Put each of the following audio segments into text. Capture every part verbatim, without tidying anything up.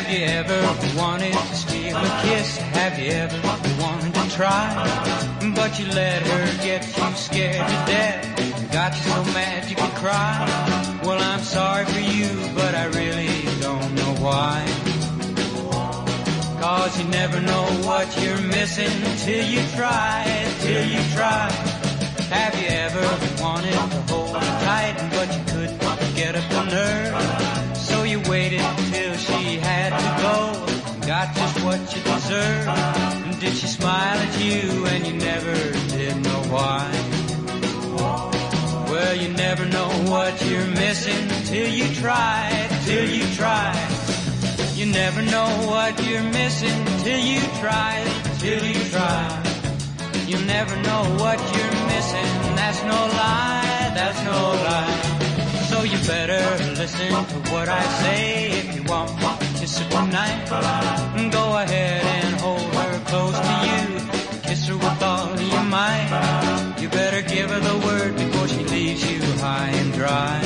Have you ever wanted to steal a kiss? Have you ever wanted to try? But you let her get you scared to death, got you so mad you could cry. Well, I'm sorry for you, but I really don't know why. Cause you never know what you're missing till you try, till you try. Have you ever wanted to hold her tight, but you couldn't get up the nerve? So you waited till she had to go, got just what you deserved. Did she smile at you and you never did know why? Well, you never know what you're missing till you try, till you try. You never know what you're missing till you try, till you try. You never know what you're missing, that's no lie, that's no lie. So you better listen to what I say. If you want to kiss her tonight, go ahead and hold her close to you. Kiss her with all your might. You better give her the word before she leaves you high and dry.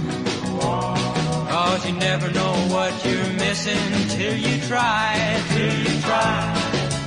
Cause you never know what you're missing till you try, till you try.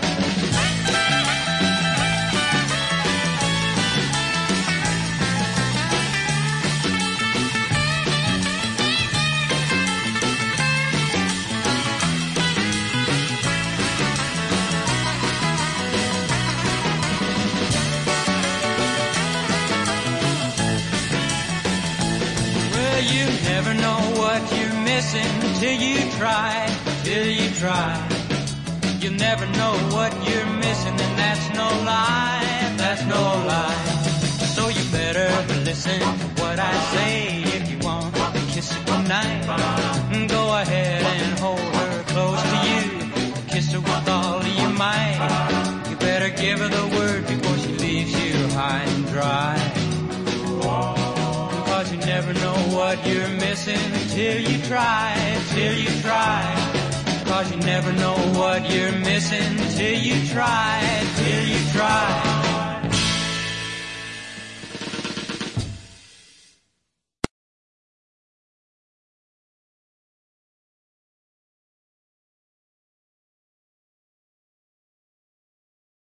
You never know what you're missing till you try, till you try. You never know what you're missing, and that's no lie, that's no lie. So you better listen to what I say. If you want to kiss her tonight, go ahead and hold her close to you. Kiss her with all of your might. You better give her the word before she leaves you high and dry. Cause you never know what you're missing till you try, till you try. Cause you never know what you're missing till you try, till you try.